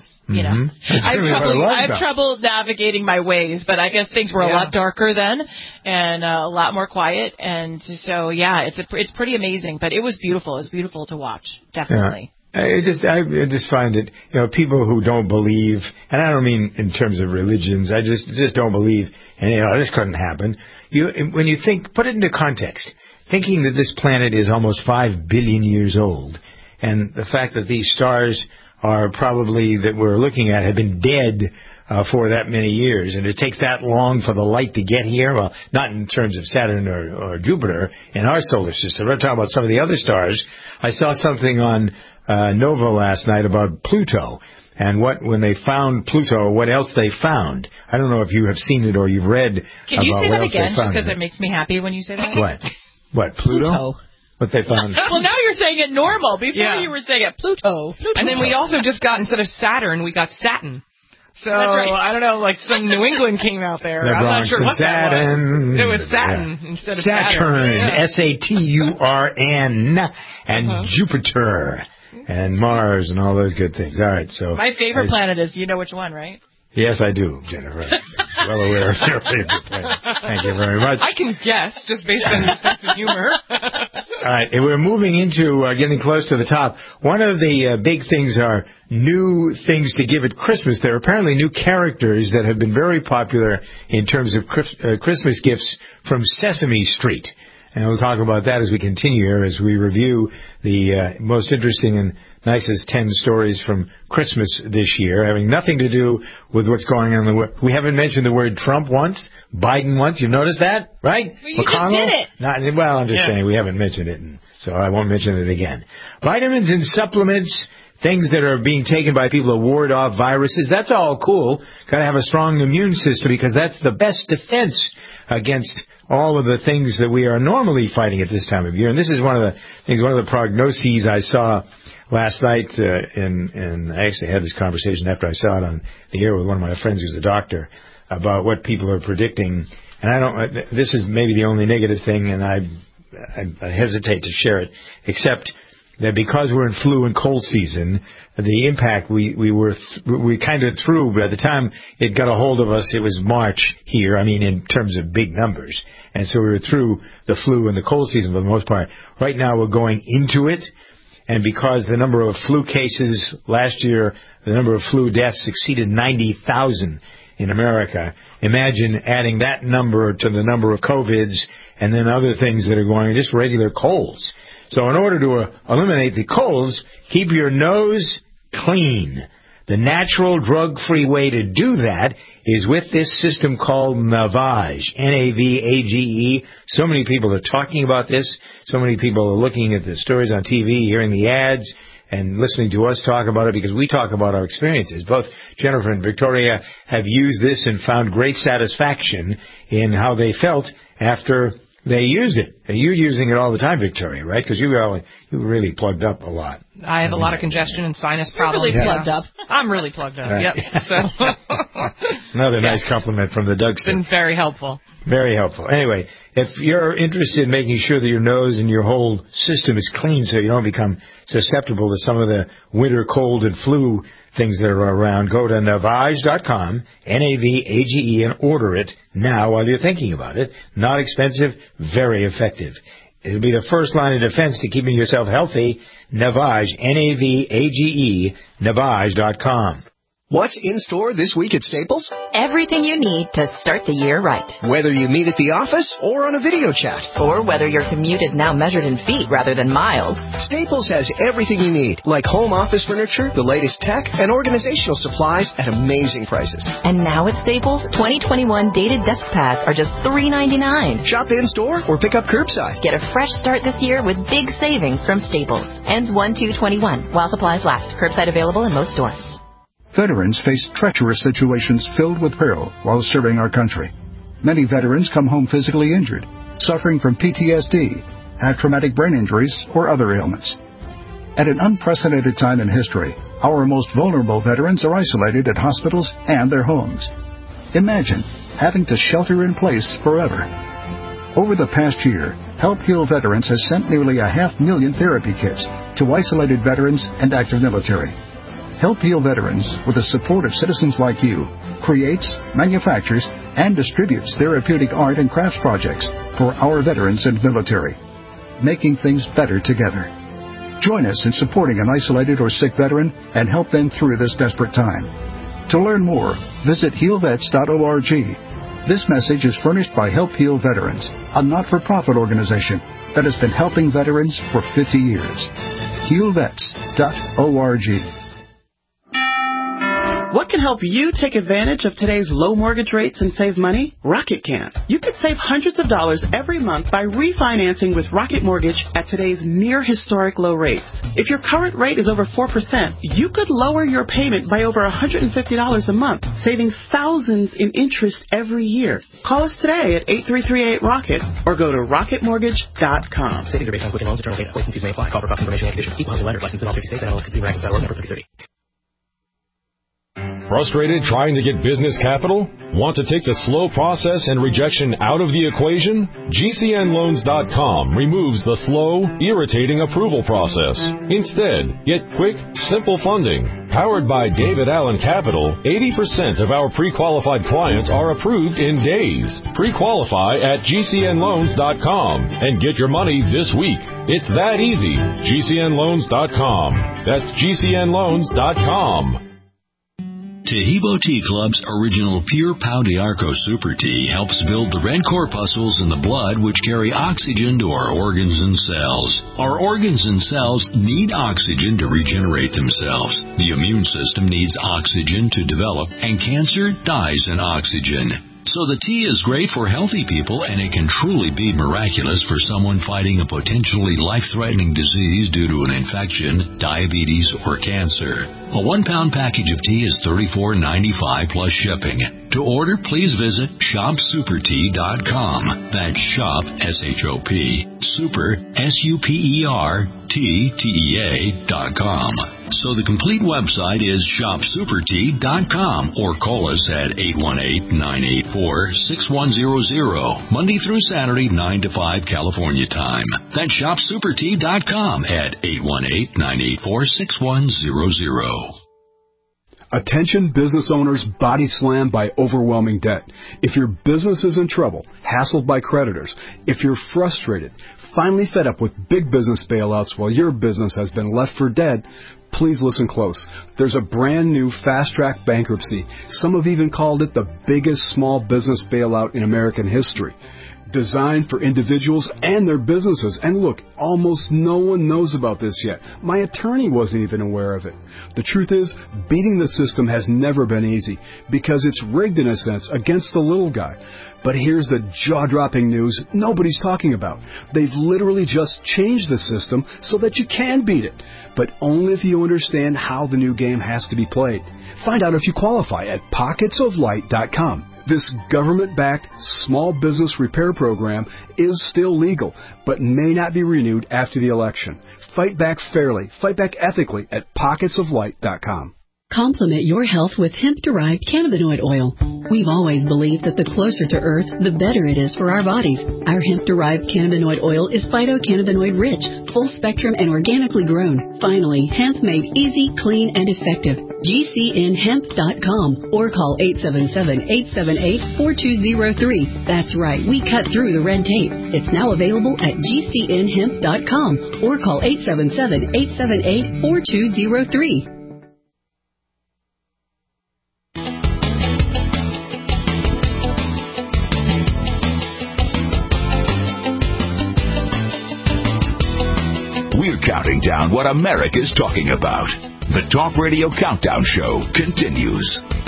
I have trouble navigating my ways, but I guess things were a lot darker then and a lot more quiet. And so, it's pretty amazing, but it was beautiful. It was beautiful to watch. Definitely. Yeah. I just find it, people who don't believe, and I don't mean in terms of religions, I just don't believe, and this couldn't happen. When you put it into context, thinking that this planet is almost 5 billion years old, and the fact that these stars are probably, that we're looking at, have been dead for that many years, and it takes that long for the light to get here. Well, not in terms of Saturn or Jupiter in our solar system. We're talking about some of the other stars. I saw something on Nova last night about Pluto, and when they found Pluto, what else they found. I don't know if you have seen it or you've read. Can you say that again, just because it makes me happy when you say that? What, Pluto? What they found. Well, now you're saying it normal. Before you were saying it Pluto. And then we also just got, instead of Saturn, we got Saturn. So, that's right. I don't know, like some New England came out there. I'm not sure what Saturn. that was. It was Saturn instead of Saturn. Saturn. And Jupiter. And Mars and all those good things. All right, so my favorite planet is, you know which one, right? Yes, I do, Jennifer. Well aware of your favorite planet. Thank you very much. I can guess just based on your sense of humor. All right, and we're moving into getting close to the top. One of the big things are new things to give at Christmas. There are apparently new characters that have been very popular in terms of Christmas gifts from Sesame Street. And we'll talk about that as we continue here, as we review the most interesting and nicest 10 stories from Christmas this year, having nothing to do with what's going on in the world. We haven't mentioned the word Trump once, Biden once. You've noticed that, right? Well, you just did it. I'm just saying we haven't mentioned it, so I won't mention it again. Vitamins and supplements, things that are being taken by people to ward off viruses, that's all cool. Got to have a strong immune system because that's the best defense against all of the things that we are normally fighting at this time of year. And this is one of the things, one of the prognoses I saw last night, and I actually had this conversation after I saw it on the air with one of my friends who's a doctor about what people are predicting. And this is maybe the only negative thing, and I hesitate to share it, except that because we're in flu and cold season, the impact we kind of through. By the time it got a hold of us, it was March here. I mean, in terms of big numbers, and so we were through the flu and the cold season for the most part. Right now, we're going into it, and because the number of flu cases last year, the number of flu deaths exceeded 90,000 in America. Imagine adding that number to the number of COVIDs and then other things that are going, just regular colds. So in order to eliminate the colds, keep your nose clean. The natural drug-free way to do that is with this system called Navage, N-A-V-A-G-E. So many people are talking about this. So many people are looking at the stories on TV, hearing the ads, and listening to us talk about it because we talk about our experiences. Both Jennifer and Victoria have used this and found great satisfaction in how they felt after they used it. And you're using it all the time, Victoria, right? Because you really plugged up a lot. I have a lot of congestion and sinus problems. You're really plugged up. I'm really plugged up. Right. Yep. So another nice compliment from the Dougster. It's been very helpful. Very helpful. Anyway, if you're interested in making sure that your nose and your whole system is clean so you don't become susceptible to some of the winter cold and flu things that are around, go to Navage.com, N-A-V-A-G-E, and order it now while you're thinking about it. Not expensive, very effective. It'll be the first line of defense to keeping yourself healthy. Navage, N-A-V-A-G-E, Navage.com. What's in store this week at Staples? Everything you need to start the year right. Whether you meet at the office or on a video chat. Or whether your commute is now measured in feet rather than miles. Staples has everything you need, like home office furniture, the latest tech, and organizational supplies at amazing prices. And now at Staples, 2021 dated desk pads are just $3.99. Shop in-store or pick up curbside. Get a fresh start this year with big savings from Staples. Ends 1/2/21 while supplies last. Curbside available in most stores. Veterans face treacherous situations filled with peril while serving our country. Many veterans come home physically injured, suffering from PTSD, have traumatic brain injuries, or other ailments. At an unprecedented time in history, our most vulnerable veterans are isolated at hospitals and their homes. Imagine having to shelter in place forever. Over the past year, Help Heal Veterans has sent nearly 500,000 therapy kits to isolated veterans and active military. Help Heal Veterans, with the support of citizens like you, creates, manufactures, and distributes therapeutic art and crafts projects for our veterans and military, making things better together. Join us in supporting an isolated or sick veteran and help them through this desperate time. To learn more, visit healvets.org. This message is furnished by Help Heal Veterans, a not-for-profit organization that has been helping veterans for 50 years. healvets.org. What can help you take advantage of today's low mortgage rates and save money? Rocket can. You could save hundreds of dollars every month by refinancing with Rocket Mortgage at today's near historic low rates. If your current rate is over 4%, you could lower your payment by over $150 a month, saving thousands in interest every year. Call us today at 833-8ROCKET or go to rocketmortgage.com. Savings are based on Quicken Loans, internal data. Points and fees may apply. Call for cost information and conditions. Equal housing lender. Licensed in all 50 states. NMLS Consumer Access.org. Number 3030. Frustrated trying to get business capital? Want to take the slow process and rejection out of the equation? GCNLoans.com removes the slow, irritating approval process. Instead, get quick, simple funding. Powered by David Allen Capital, 80% of our pre-qualified clients are approved in days. Pre-qualify at GCNLoans.com and get your money this week. It's that easy. GCNLoans.com. That's GCNLoans.com. Tahibo Tea Club's original Pure Pau d'Arco Super Tea helps build the red corpuscles in the blood which carry oxygen to our organs and cells. Our organs and cells need oxygen to regenerate themselves. The immune system needs oxygen to develop, and cancer dies in oxygen. So the tea is great for healthy people, and it can truly be miraculous for someone fighting a potentially life-threatening disease due to an infection, diabetes, or cancer. A 1-pound package of tea is $34.95 plus shipping. To order, please visit shopsupertea.com. That's shop, S-H-O-P, super, S-U-P-E-R-T-T-E-A.com. So the complete website is shopsupertea.com, or call us at 818-984-6100, Monday through Saturday, 9 to 5 California time. That's shopsupertea.com at 818-984-6100. Attention business owners body slammed by overwhelming debt. If your business is in trouble, hassled by creditors, if you're frustrated, finally fed up with big business bailouts while your business has been left for dead, please listen close. There's a brand new fast-track bankruptcy. Some have even called it the biggest small business bailout in American history. Designed for individuals and their businesses. And look, almost no one knows about this yet. My attorney wasn't even aware of it. The truth is, beating the system has never been easy because it's rigged in a sense against the little guy. But here's the jaw-dropping news nobody's talking about. They've literally just changed the system so that you can beat it, but only if you understand how the new game has to be played. Find out if you qualify at pocketsoflight.com. This government-backed small business repair program is still legal, but may not be renewed after the election. Fight back fairly, fight back ethically at pocketsoflight.com. Complement your health with hemp-derived cannabinoid oil. We've always believed that the closer to Earth, the better it is for our bodies. Our hemp-derived cannabinoid oil is phytocannabinoid-rich, full-spectrum, and organically grown. Finally, hemp made easy, clean, and effective. GCNhemp.com or call 877-878-4203. That's right, we cut through the red tape. It's now available at GCNhemp.com or call 877-878-4203. We're counting down what America's talking about. The Talk Radio Countdown Show continues.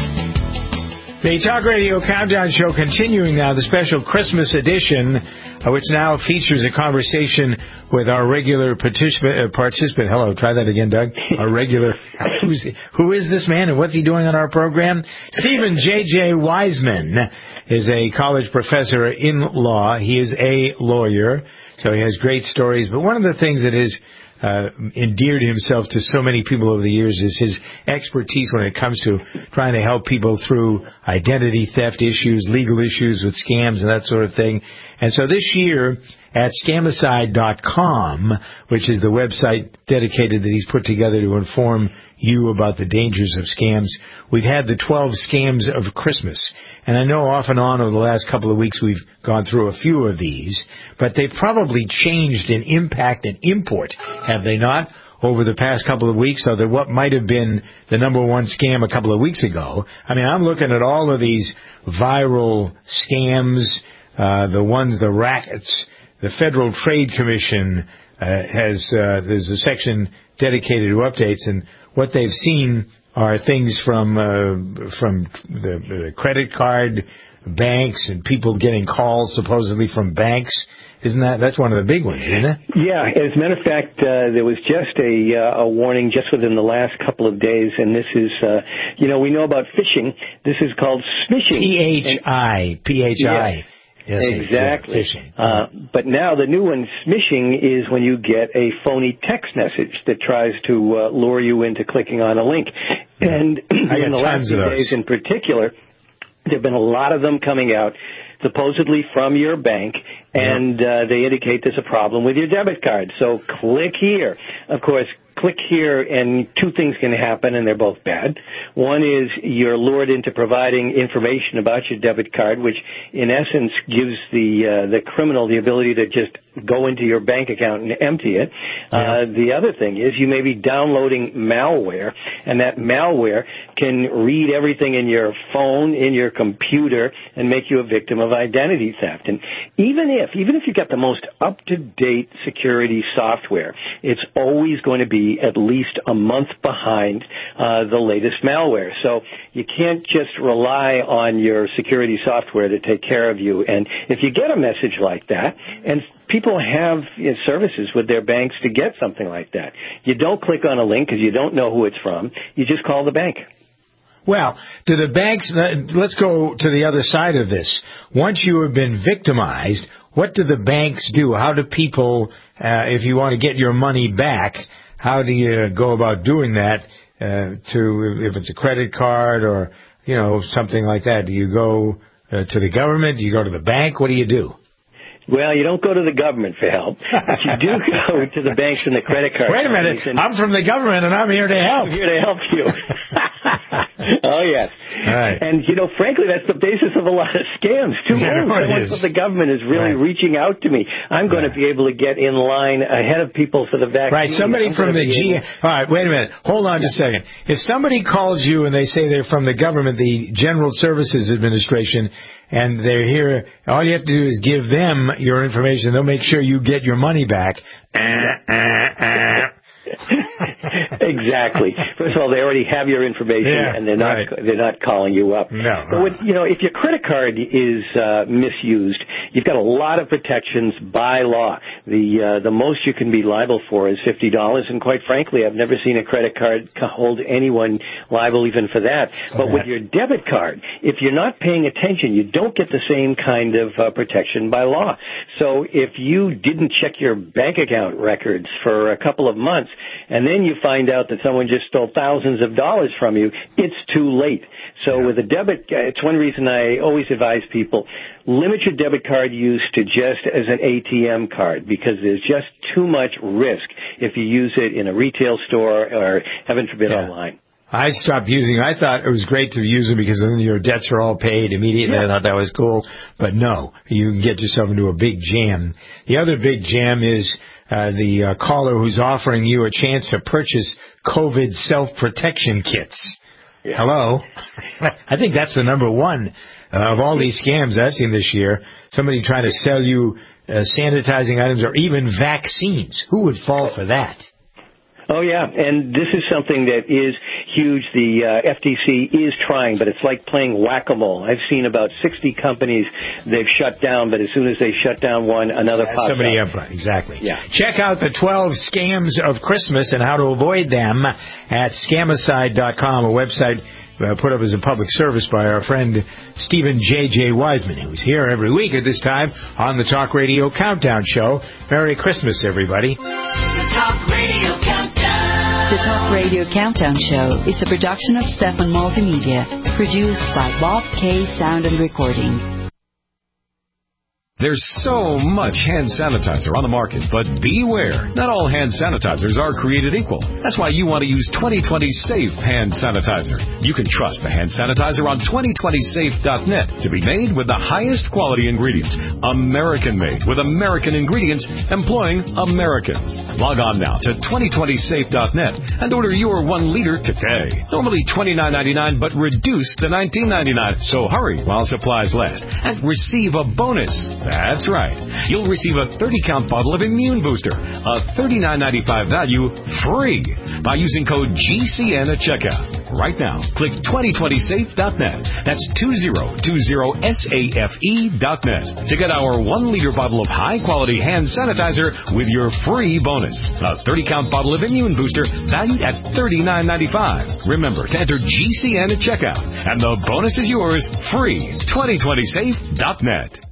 The Talk Radio Countdown Show continuing now, the special Christmas edition, which now features a conversation with our regular participant. Hello, try that again, Doug. Our regular. Who is this man and what's he doing on our program? Stephen J.J. Wiseman is a college professor in law. He is a lawyer, so he has great stories. But one of the things that is endeared himself to so many people over the years is his expertise when it comes to trying to help people through identity theft issues, legal issues with scams and that sort of thing. And so this year at scamicide.com, which is the website dedicated that he's put together to inform you about the dangers of scams, we've had the 12 scams of Christmas. And I know off and on over the last couple of weeks we've gone through a few of these, but they've probably changed in impact and import, have they not, over the past couple of weeks, so that what might have been the number one scam a couple of weeks ago, I mean, I'm looking at all of these viral scams, the rackets. The Federal Trade Commission there's a section dedicated to updates, and what they've seen are things from the credit card banks and people getting calls supposedly from banks. That's one of the big ones, isn't it? Yeah, as a matter of fact, there was just a warning just within the last couple of days, and this is, we know about phishing. This is called smishing. P-H-I. Yeah. Yes, exactly. But now the new one, smishing, is when you get a phony text message that tries to lure you into clicking on a link. And in the last few days in particular, there have been a lot of them coming out, supposedly from your bank, and they indicate there's a problem with your debit card. So click here. Of course, click here, and two things can happen, and they're both bad. One is you're lured into providing information about your debit card, which in essence gives the criminal the ability to just go into your bank account and empty it. The other thing is you may be downloading malware, and that malware can read everything in your phone, in your computer, and make you a victim of identity theft. And even if you've got the most up-to-date security software, it's always going to be at least a month behind the latest malware. So you can't just rely on your security software to take care of you. And if you get a message like that, and people have services with their banks to get something like that, you don't click on a link because you don't know who it's from. You just call the bank. Well, do the banks, let's go to the other side of this. Once you have been victimized, what do the banks do? How do people, if you want to get your money back, how do you go about doing that if it's a credit card or, something like that? Do you go to the government? Do you go to the bank? What do you do? Well, you don't go to the government for help, but you do go to the banks and the credit card companies. Wait a minute. I'm from the government, and I'm here to help. I'm here to help you. Oh, yes. Right. And, frankly, that's the basis of a lot of scams, too. Someone from the government is really reaching out to me. I'm going to be able to get in line ahead of people for the vaccine. Right. Somebody from the All right, wait a minute. Hold on just a second. If somebody calls you and they say they're from the government, the General Services Administration, and they're here, all you have to do is give them your information. They'll make sure you get your money back. Exactly. First of all, they already have your information, and they're not calling you up. No. But if your credit card is misused, you've got a lot of protections by law. The most you can be liable for is $50, and quite frankly, I've never seen a credit card hold anyone liable even for that. But with your debit card, if you're not paying attention, you don't get the same kind of protection by law. So if you didn't check your bank account records for a couple of months, and then you find out that someone just stole thousands of dollars from you, it's too late. So with a debit, it's one reason I always advise people, limit your debit card use to just as an ATM card, because there's just too much risk if you use it in a retail store or, heaven forbid, online. I stopped using it. I thought it was great to use them because then your debts are all paid immediately. I thought that was cool. But no, you can get yourself into a big jam. The other big jam is the caller who's offering you a chance to purchase COVID self-protection kits. Hello? I think that's the number one of all these scams I've seen this year. Somebody trying to sell you sanitizing items or even vaccines. Who would fall for that? Oh, yeah, and this is something that is huge. The FTC is trying, but it's like playing whack-a-mole. I've seen about 60 companies they've shut down, but as soon as they shut down one, another pops up. Exactly. Yeah. Check out the 12 scams of Christmas and how to avoid them at scamicide.com, a website put up as a public service by our friend Stephen J.J. Wiseman, who's here every week at this time on the Talk Radio Countdown Show. Merry Christmas, everybody. The Talk Radio Countdown. The Talk Radio Countdown Show is a production of Stefan Multimedia, produced by Bob K. Sound and Recording. There's so much hand sanitizer on the market, but beware. Not all hand sanitizers are created equal. That's why you want to use 2020 Safe Hand Sanitizer. You can trust the hand sanitizer on 2020safe.net to be made with the highest quality ingredients. American-made with American ingredients employing Americans. Log on now to 2020safe.net and order your 1 liter today. Normally $29.99, but reduced to $19.99. So hurry while supplies last and receive a bonus. That's right. You'll receive a 30-count bottle of Immune Booster, a $39.95 value, free by using code GCN at checkout. Right now, click 2020safe.net. That's 2020safe.net to get our 1 liter bottle of high-quality hand sanitizer with your free bonus. A 30-count bottle of Immune Booster valued at $39.95. Remember to enter GCN at checkout, and the bonus is yours, free. 2020safe.net.